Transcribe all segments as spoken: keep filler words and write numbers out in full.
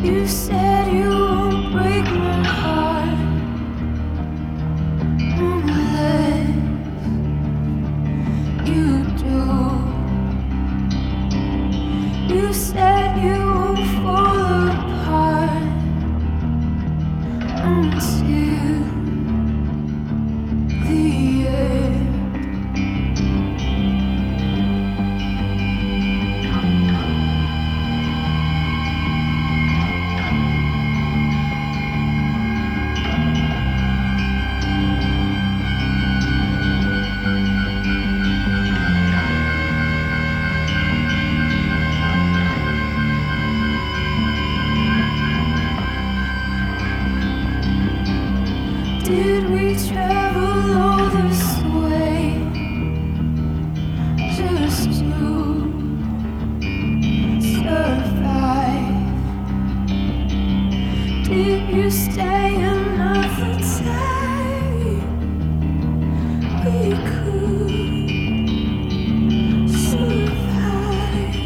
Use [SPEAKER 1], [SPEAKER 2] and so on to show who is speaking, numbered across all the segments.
[SPEAKER 1] You said you won't break my heart unless you do. You said you won't fall apart until the end. Did we travel all this way just to survive? Did you stay another time? We could survive.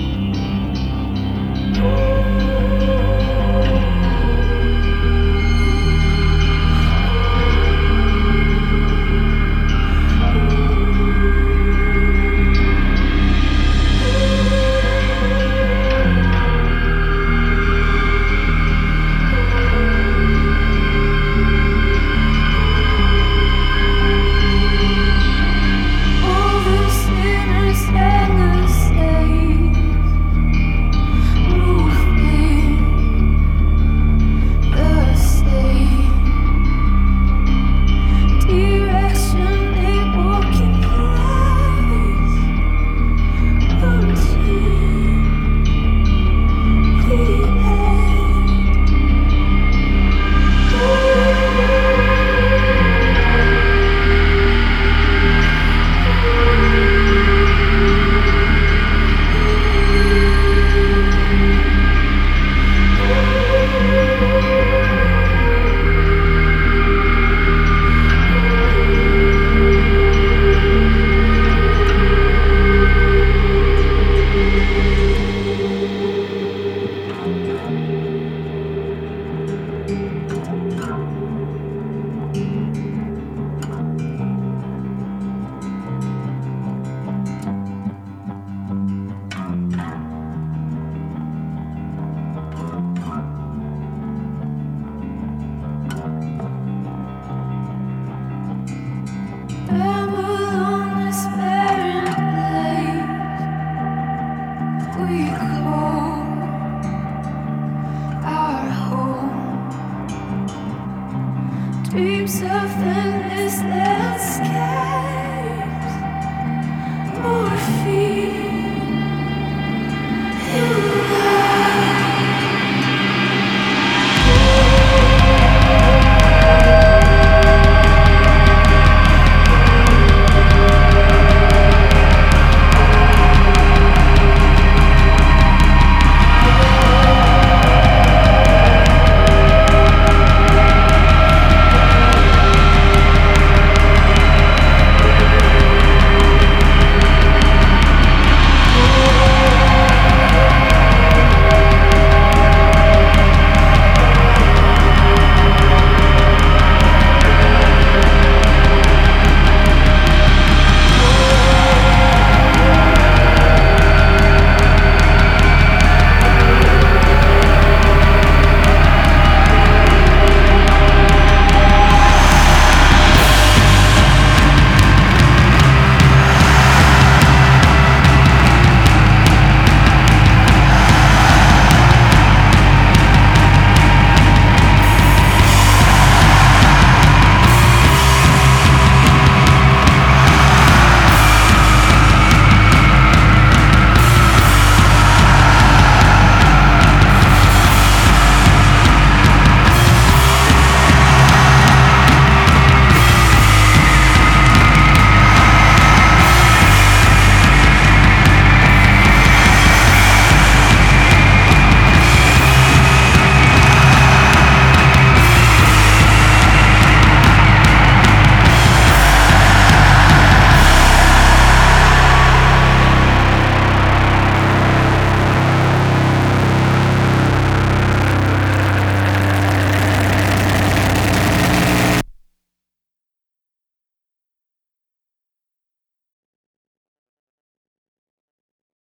[SPEAKER 1] All the sinners and the saints moving the same direction. They walk in place until the end. Babylon, this barren place we call our home. Dreams of endless landscapes, morphine.